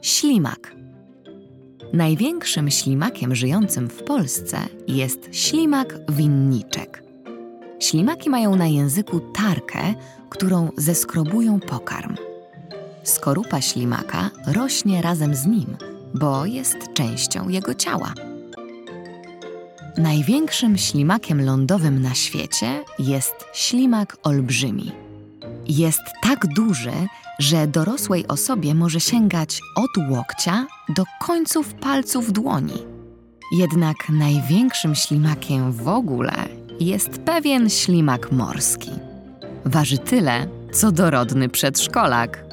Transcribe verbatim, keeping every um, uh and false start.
Ślimak. Największym ślimakiem żyjącym w Polsce jest ślimak winniczek. Ślimaki mają na języku tarkę, którą zeskrobują pokarm. Skorupa ślimaka rośnie razem z nim, bo jest częścią jego ciała. Największym ślimakiem lądowym na świecie jest ślimak olbrzymi. Jest tak duży, że dorosłej osobie może sięgać od łokcia do końców palców dłoni. Jednak największym ślimakiem w ogóle jest pewien ślimak morski. Waży tyle, co dorodny przedszkolak.